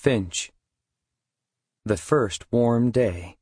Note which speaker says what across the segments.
Speaker 1: Finch. The first warm day.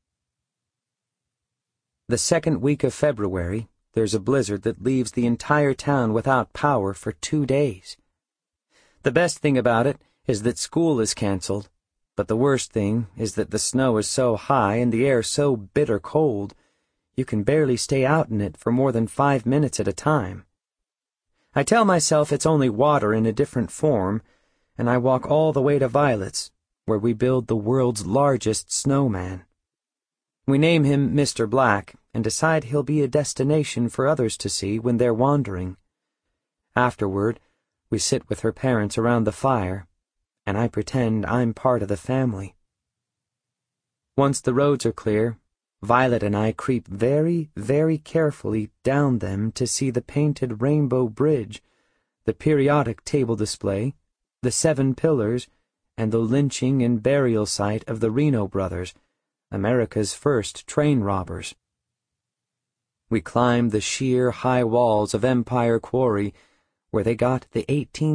Speaker 1: The second week of February, there's a blizzard that leaves the entire town without power for 2 days. The best thing about it is that school is canceled, but the worst thing is that the snow is so high and the air so bitter cold, you can barely stay out in it for more than 5 minutes at a time. I tell myself it's only water in a different form, and I walk all the way to Violet's, where we build the world's largest snowman. We name him Mr. Black and decide he'll be a destination for others to see when they're wandering. Afterward, we sit with her parents around the fire, and I pretend I'm part of the family. Once the roads are clear, Violet and I creep very, very carefully down them to see the painted Rainbow Bridge, the periodic table display, the 7 pillars, and the lynching and burial site of the Reno brothers, America's first train robbers. We climb the sheer high walls of Empire Quarry, where they got the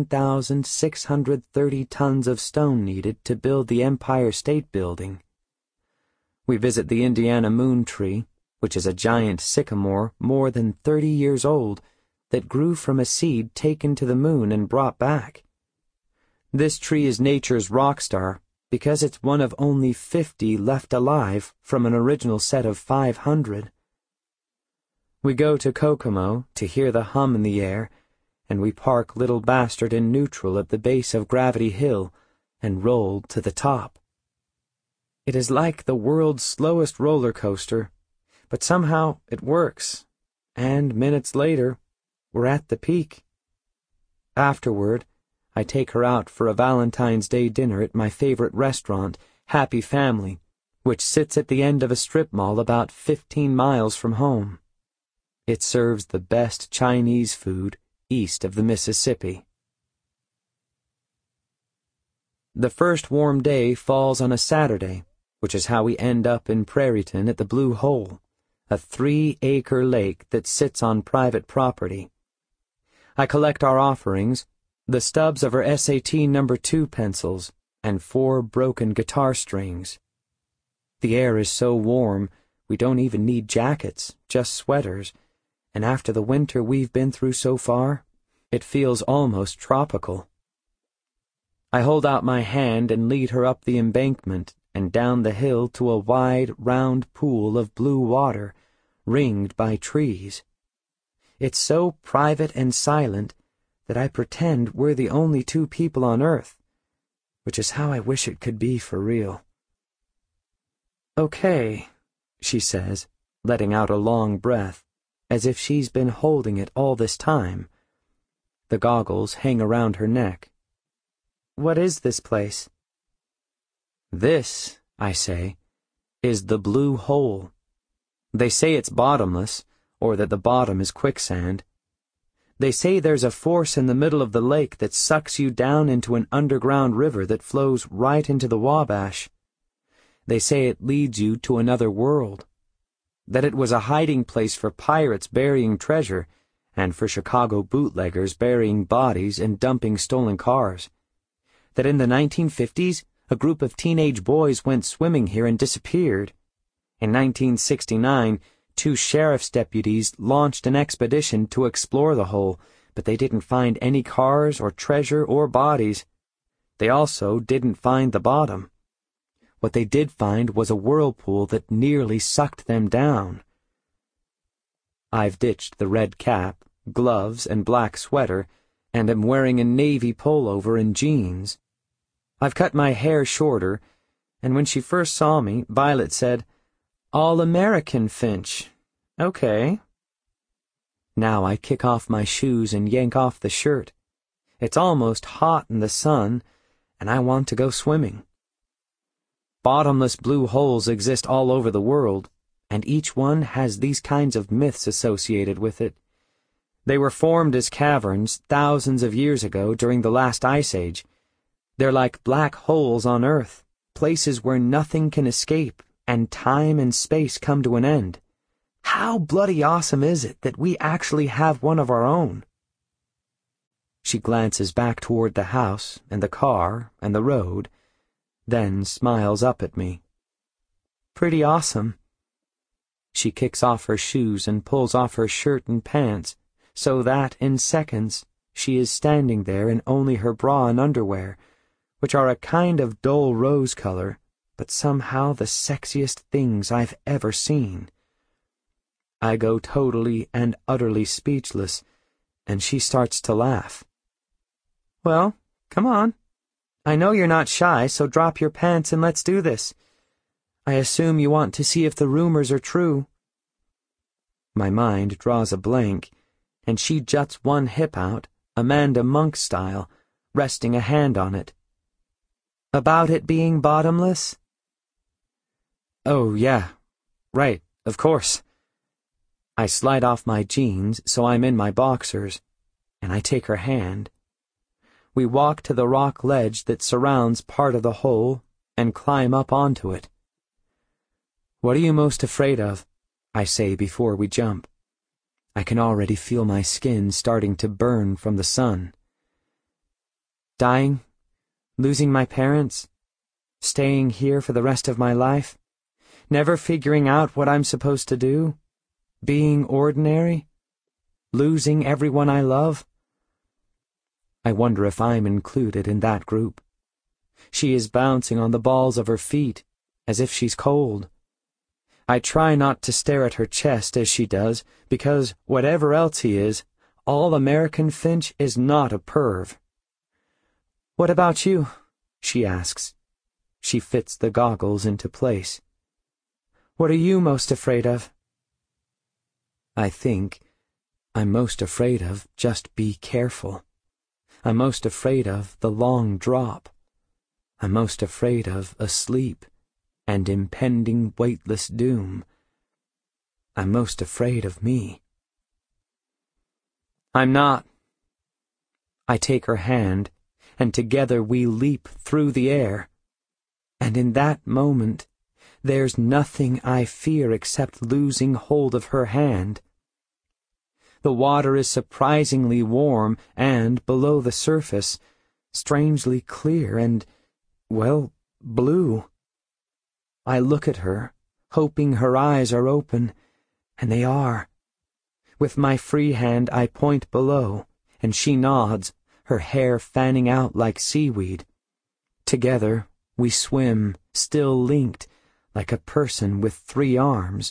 Speaker 1: 18,630 tons of stone needed to build the Empire State Building. We visit the Indiana Moon Tree, which is a giant sycamore more than 30 years old that grew from a seed taken to the moon and brought back. This tree is nature's rock star because it's one of only 50 left alive from an original set of 500. We go to Kokomo to hear the hum in the air, and we park Little Bastard in neutral at the base of Gravity Hill and roll to the top. It is like the world's slowest roller coaster, but somehow it works, and minutes later, we're at the peak. Afterward, I take her out for a Valentine's Day dinner at my favorite restaurant, Happy Family, which sits at the end of a strip mall about 15 miles from home. It serves the best Chinese food east of the Mississippi. The first warm day falls on a Saturday, which is how we end up in Prairieton at the Blue Hole, a 3-acre lake that sits on private property. I collect our offerings, the stubs of her SAT No. 2 pencils, and 4 broken guitar strings. The air is so warm, we don't even need jackets, just sweaters, and after the winter we've been through so far, it feels almost tropical. I hold out my hand and lead her up the embankment and down the hill to a wide, round pool of blue water, ringed by trees. It's so private and silent that I pretend we're the only 2 people on Earth, which is how I wish it could be for real. "Okay," she says, letting out a long breath, as if she's been holding it all this time. The goggles hang around her neck. "What is this place?" "This," I say, "is the Blue Hole. They say it's bottomless, or that the bottom is quicksand. They say there's a force in the middle of the lake that sucks you down into an underground river that flows right into the Wabash. They say it leads you to another world. That it was a hiding place for pirates burying treasure, and for Chicago bootleggers burying bodies and dumping stolen cars. That in the 1950s, a group of teenage boys went swimming here and disappeared. In 1969, 2 sheriff's deputies launched an expedition to explore the hole, but they didn't find any cars or treasure or bodies. They also didn't find the bottom. What they did find was a whirlpool that nearly sucked them down. I've ditched the red cap, gloves, and black sweater, and am wearing a navy pullover and jeans. I've cut my hair shorter, and when she first saw me, Violet said, "All-American Finch. Okay." Now I kick off my shoes and yank off the shirt. It's almost hot in the sun, and I want to go swimming. Bottomless blue holes exist all over the world, and each one has these kinds of myths associated with it. They were formed as caverns thousands of years ago during the last ice age. They're like black holes on Earth, places where nothing can escape, and time and space come to an end. How bloody awesome is it that we actually have one of our own? She glances back toward the house and the car and the road, then smiles up at me. Pretty awesome. She kicks off her shoes and pulls off her shirt and pants, so that, in seconds, she is standing there in only her bra and underwear, which are a kind of dull rose color, but somehow the sexiest things I've ever seen. I go totally and utterly speechless, and she starts to laugh. Well, come on. I know you're not shy, so drop your pants and let's do this. I assume you want to see if the rumors are true. My mind draws a blank, and she juts one hip out, Amanda Monk style, resting a hand on it. About it being bottomless? Oh, yeah. Right, of course. I slide off my jeans so I'm in my boxers, and I take her hand. We walk to the rock ledge that surrounds part of the hole and climb up onto it. What are you most afraid of? I say before we jump. I can already feel my skin starting to burn from the sun. Dying? Losing my parents? Staying here for the rest of my life? Never figuring out what I'm supposed to do? Being ordinary? Losing everyone I love? I wonder if I'm included in that group. She is bouncing on the balls of her feet, as if she's cold. I try not to stare at her chest as she does, because, whatever else he is, All-American Finch is not a perv. What about you? She asks. She fits the goggles into place. What are you most afraid of? I think I'm most afraid of just be careful. I'm most afraid of the long drop. I'm most afraid of asleep and impending weightless doom. I'm most afraid of me. I'm not. I take her hand, and together we leap through the air. And in that moment, there's nothing I fear except losing hold of her hand. The water is surprisingly warm and, below the surface, strangely clear and, well, blue. I look at her, hoping her eyes are open, and they are. With my free hand I point below, and she nods, her hair fanning out like seaweed. Together we swim, still linked, like a person with 3 arms.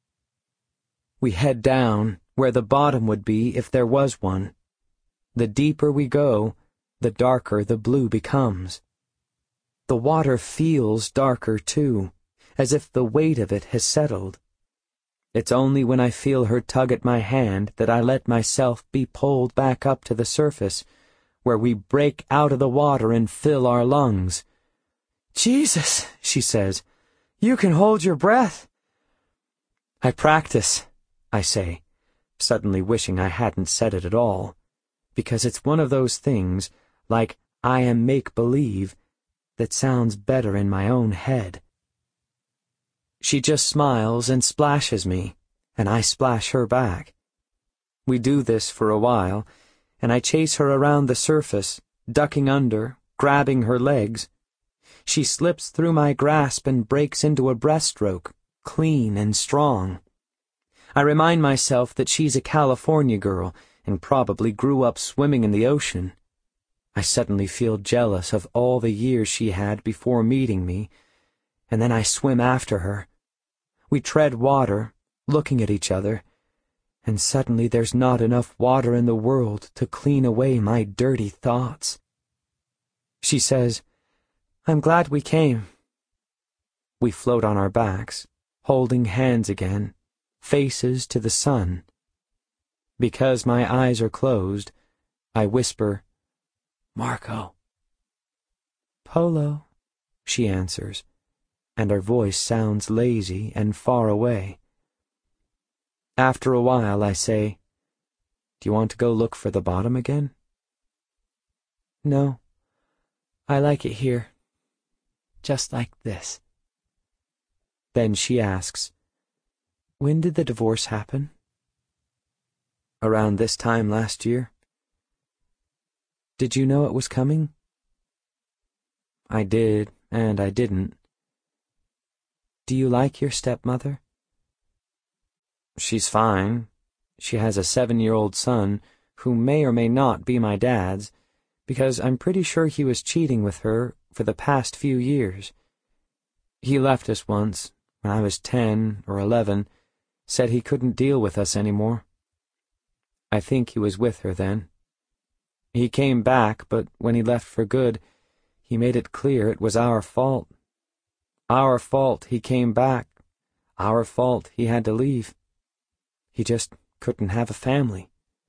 Speaker 1: We head down, where the bottom would be if there was one. The deeper we go, the darker the blue becomes. The water feels darker, too, as if the weight of it has settled. It's only when I feel her tug at my hand that I let myself be pulled back up to the surface, where we break out of the water and fill our lungs. Jesus, she says, you can hold your breath. I practice, I say, suddenly wishing I hadn't said it at all, because it's one of those things, like I am make-believe, that sounds better in my own head. She just smiles and splashes me, and I splash her back. We do this for a while, and I chase her around the surface, ducking under, grabbing her legs. She slips through my grasp and breaks into a breaststroke, clean and strong. I remind myself that she's a California girl and probably grew up swimming in the ocean. I suddenly feel jealous of all the years she had before meeting me, and then I swim after her. We tread water, looking at each other, and suddenly there's not enough water in the world to clean away my dirty thoughts. She says, I'm glad we came. We float on our backs, holding hands again, faces to the sun. Because my eyes are closed, I whisper, Marco. Polo, she answers, and her voice sounds lazy and far away. After a while, I say, Do you want to go look for the bottom again? No, I like it here, just like this. Then she asks, When did the divorce happen? Around this time last year. Did you know it was coming? I did, and I didn't. Do you like your stepmother? She's fine. She has a 7-year-old son who may or may not be my dad's, because I'm pretty sure he was cheating with her for the past few years. He left us once, when I was 10 or 11, said he couldn't deal with us anymore. I think he was with her then. He came back, but when he left for good, he made it clear it was our fault. Our fault he came back. Our fault he had to leave. He just couldn't have a family.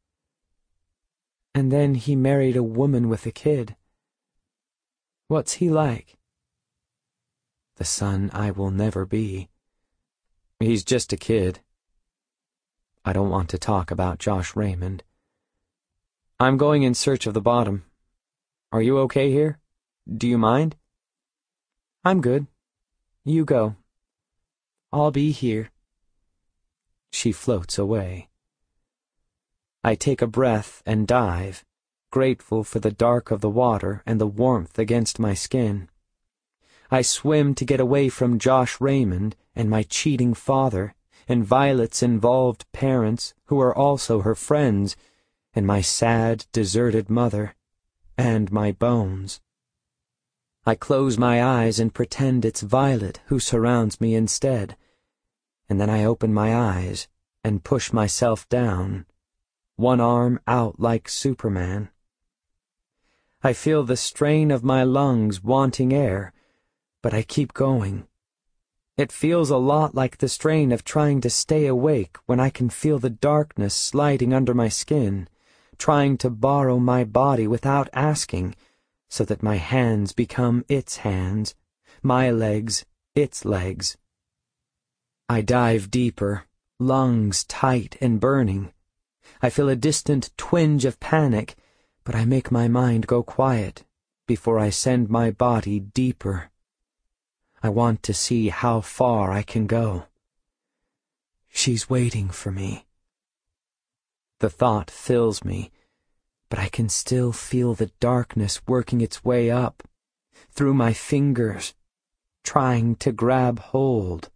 Speaker 1: And then he married a woman with a kid. What's he like? The son I will never be. He's just a kid. I don't want to talk about Josh Raymond. I'm going in search of the bottom. Are you okay here? Do you mind? I'm good. You go. I'll be here. She floats away. I take a breath and dive, grateful for the dark of the water and the warmth against my skin. I swim to get away from Josh Raymond and my cheating father, and Violet's involved parents, who are also her friends, and my sad, deserted mother, and my bones. I close my eyes and pretend it's Violet who surrounds me instead, and then I open my eyes and push myself down, one arm out like Superman. I feel the strain of my lungs wanting air, but I keep going. It feels a lot like the strain of trying to stay awake when I can feel the darkness sliding under my skin, trying to borrow my body without asking, so that my hands become its hands, my legs its legs. I dive deeper, lungs tight and burning. I feel a distant twinge of panic, but I make my mind go quiet before I send my body deeper. I want to see how far I can go. She's waiting for me. The thought fills me, but I can still feel the darkness working its way up, through my fingers, trying to grab hold.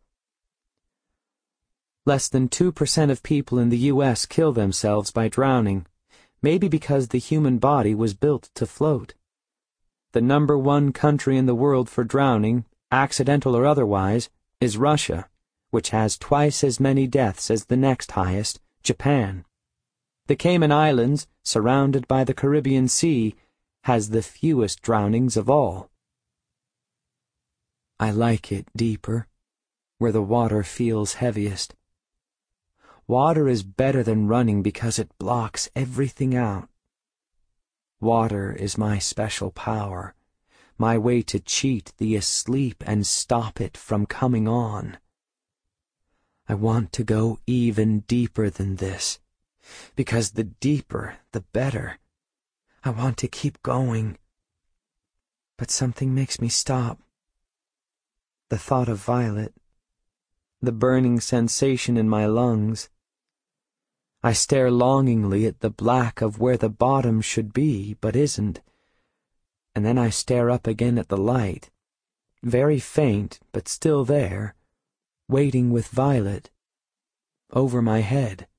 Speaker 1: Less than 2% of people in the U.S. kill themselves by drowning, maybe because the human body was built to float. The #1 country in the world for drowning, accidental or otherwise, is Russia, which has twice as many deaths as the next highest, Japan. The Cayman Islands, surrounded by the Caribbean Sea, has the fewest drownings of all. I like it deeper, where the water feels heaviest. Water is better than running because it blocks everything out. Water is my special power, my way to cheat the asleep and stop it from coming on. I want to go even deeper than this, because the deeper, the better. I want to keep going. But something makes me stop. The thought of Violet, the burning sensation in my lungs. I stare longingly at the black of where the bottom should be, but isn't. And then I stare up again at the light, very faint, but still there, waiting with Violet, over my head.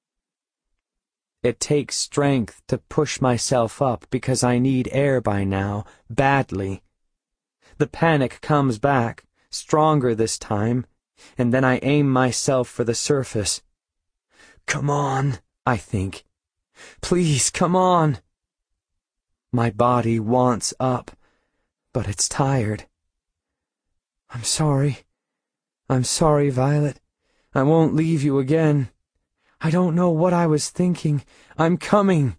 Speaker 1: It takes strength to push myself up because I need air by now, badly. The panic comes back, stronger this time, and then I aim myself for the surface. Come on, I think. Please, come on. My body wants up, but it's tired. I'm sorry. I'm sorry, Violet. I won't leave you again. I don't know what I was thinking. I'm coming.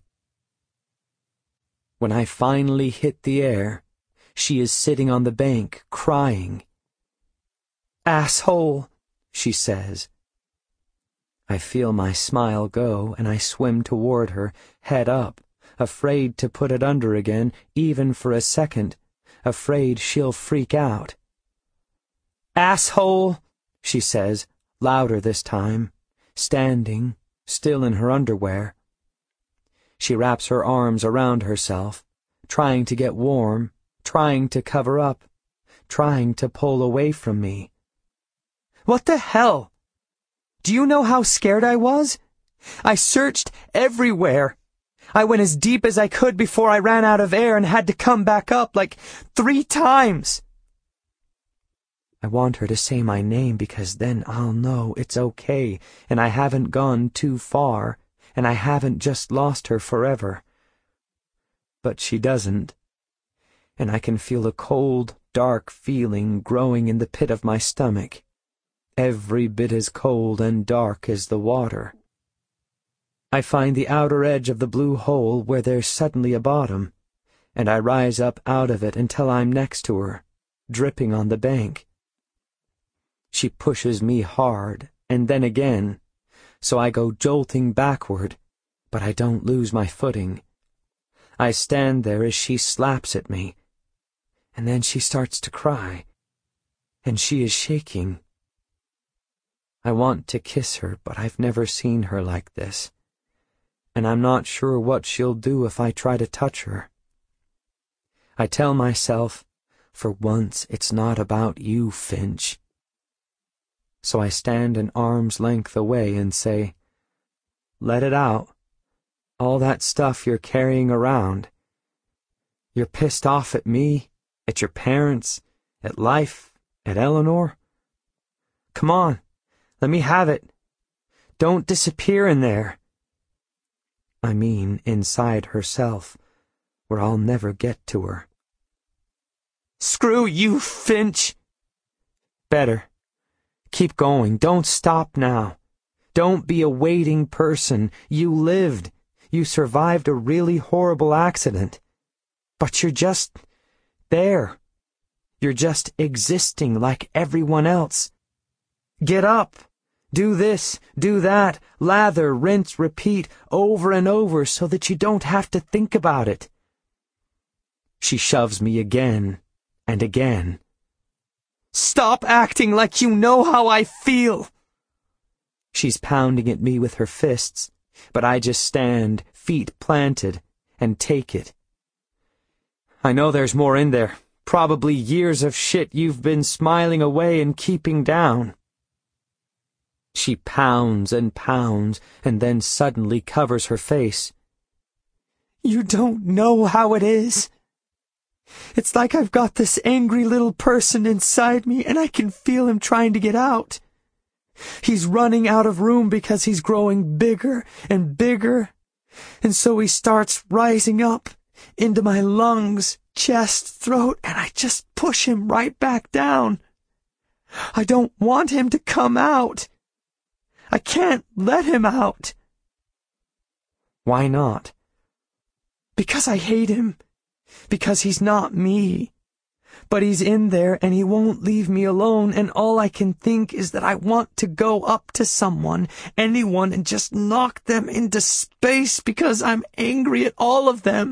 Speaker 1: When I finally hit the air, she is sitting on the bank, crying. Asshole, she says. I feel my smile go, and I swim toward her, head up, afraid to put it under again, even for a second, afraid she'll freak out. Asshole, she says, louder this time, standing, still in her underwear. She wraps her arms around herself, trying to get warm, trying to cover up, trying to pull away from me. What the hell? Do you know how scared I was? I searched everywhere. I went as deep as I could before I ran out of air and had to come back up like 3 times. I want her to say my name because then I'll know it's okay and I haven't gone too far and I haven't just lost her forever. But she doesn't. And I can feel a cold, dark feeling growing in the pit of my stomach, every bit as cold and dark as the water. I find the outer edge of the blue hole where there's suddenly a bottom, and I rise up out of it until I'm next to her, dripping on the bank. She pushes me hard, and then again, so I go jolting backward, but I don't lose my footing. I stand there as she slaps at me, and then she starts to cry, and she is shaking. I want to kiss her, but I've never seen her like this, and I'm not sure what she'll do if I try to touch her. I tell myself, for once it's not about you, Finch. So I stand an arm's length away and say, let it out. All that stuff you're carrying around. You're pissed off at me, at your parents, at life, at Eleanor. Come on, let me have it. Don't disappear in there. I mean inside herself, where I'll never get to her. Screw you, Finch! Better. Keep going. Don't stop now. Don't be a waiting person. You lived. You survived a really horrible accident. But you're just there. You're just existing like everyone else. Get up. Do this, do that, lather, rinse, repeat, over and over so that you don't have to think about it. She shoves me again and again. Stop acting like you know how I feel! She's pounding at me with her fists, but I just stand, feet planted, and take it. I know there's more in there, probably years of shit you've been smiling away and keeping down. She pounds and pounds, and then suddenly covers her face. You don't know how it is. It's like I've got this angry little person inside me, and I can feel him trying to get out. He's running out of room because he's growing bigger and bigger, and so he starts rising up into my lungs, chest, throat, and I just push him right back down. I don't want him to come out. I can't let him out. Why not? Because I hate him. Because he's not me. But he's in there and he won't leave me alone, and all I can think is that I want to go up to someone, anyone, and just knock them into space because I'm angry at all of them.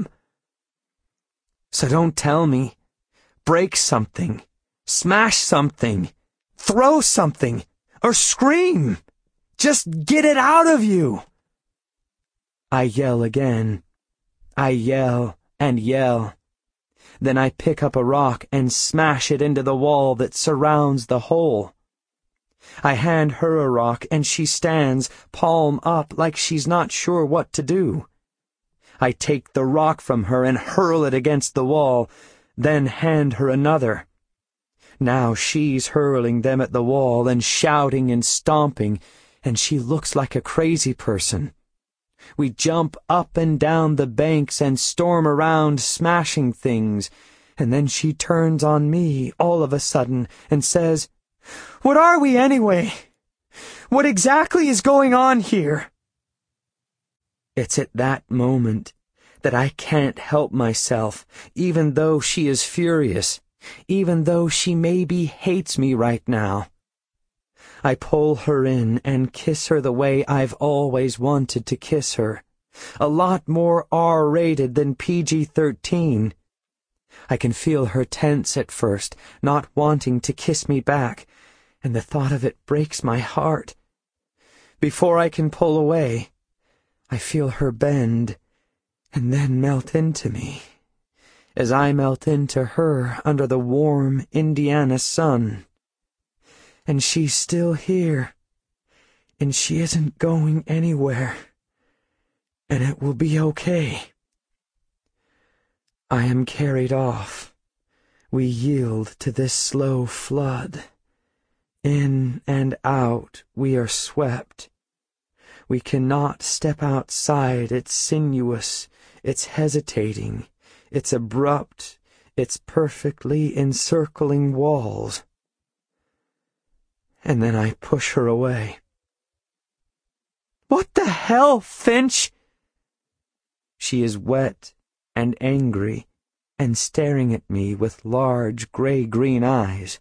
Speaker 1: So don't tell me. Break something. Smash something. Throw something. Or scream. Just get it out of you. I yell again. I yell and yell. Then I pick up a rock and smash it into the wall that surrounds the hole. I hand her a rock and she stands, palm up, like she's not sure what to do. I take the rock from her and hurl it against the wall, then hand her another. Now she's hurling them at the wall and shouting and stomping, and she looks like a crazy person. We jump up and down the banks and storm around, smashing things, and then she turns on me all of a sudden and says, "What are we anyway? What exactly is going on here?" It's at that moment that I can't help myself, even though she is furious, even though she maybe hates me right now. I pull her in and kiss her the way I've always wanted to kiss her, a lot more R-rated than PG-13. I can feel her tense at first, not wanting to kiss me back, and the thought of it breaks my heart. Before I can pull away, I feel her bend and then melt into me, as I melt into her under the warm Indiana sun. And she's still here, and she isn't going anywhere, and it will be okay. I am carried off. We yield to this slow flood. In and out we are swept. We cannot step outside its sinuous, its hesitating, its abrupt, its perfectly encircling walls. And then I push her away. "What the hell, Finch?" She is wet and angry and staring at me with large gray-green eyes.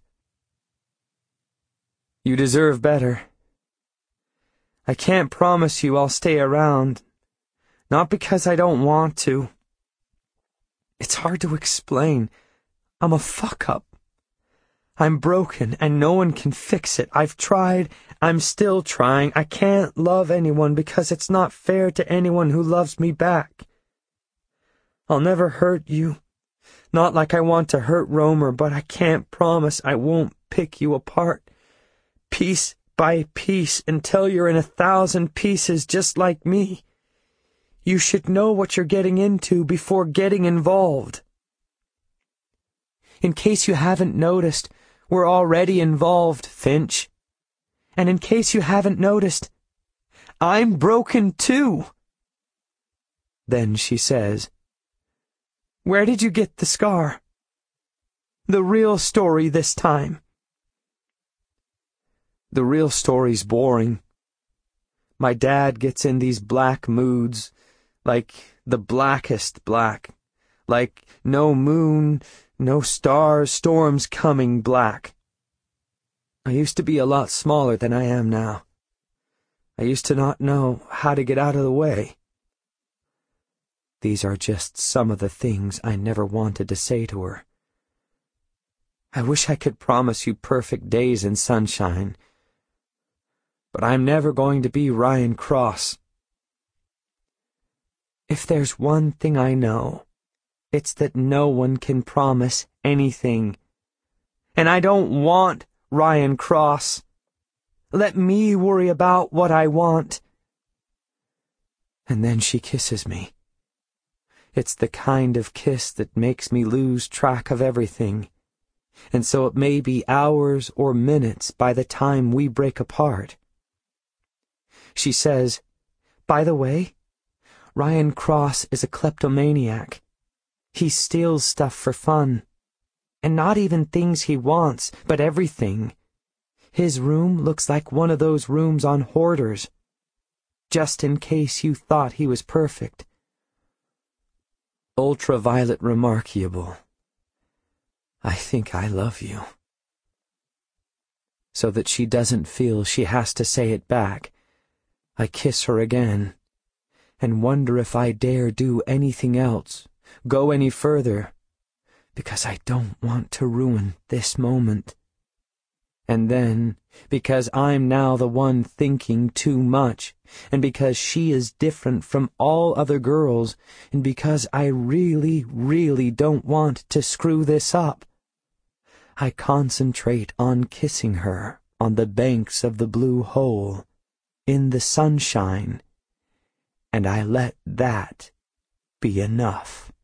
Speaker 1: "You deserve better. I can't promise you I'll stay around, not because I don't want to. It's hard to explain. I'm a fuck-up. I'm broken, and no one can fix it. I've tried. I'm still trying. I can't love anyone because it's not fair to anyone who loves me back. I'll never hurt you. Not like I want to hurt Romer, but I can't promise I won't pick you apart, piece by piece, until you're in 1,000 pieces just like me. You should know what you're getting into before getting involved. In case you haven't noticed, we're already involved, Finch. And in case you haven't noticed, I'm broken too." Then she says, "Where did you get the scar? The real story this time." The real story's boring. My dad gets in these black moods, like the blackest black, like no moon, no stars, storms coming black. I used to be a lot smaller than I am now. I used to not know how to get out of the way. These are just some of the things I never wanted to say to her. I wish I could promise you perfect days and sunshine, but I'm never going to be Ryan Cross. If there's one thing I know, it's that no one can promise anything. And I don't want Ryan Cross. Let me worry about what I want. And then she kisses me. It's the kind of kiss that makes me lose track of everything. And so it may be hours or minutes by the time we break apart. She says, "By the way, Ryan Cross is a kleptomaniac. He steals stuff for fun. And not even things he wants, but everything. His room looks like one of those rooms on Hoarders. Just in case you thought he was perfect. Ultraviolet remarkable. I think I love you." So that she doesn't feel she has to say it back, I kiss her again, and wonder if I dare do anything else, go any further, because I don't want to ruin this moment. And then, because I'm now the one thinking too much, and because she is different from all other girls, and because I really, really don't want to screw this up, I concentrate on kissing her on the banks of the Blue Hole, in the sunshine, and I let that be enough.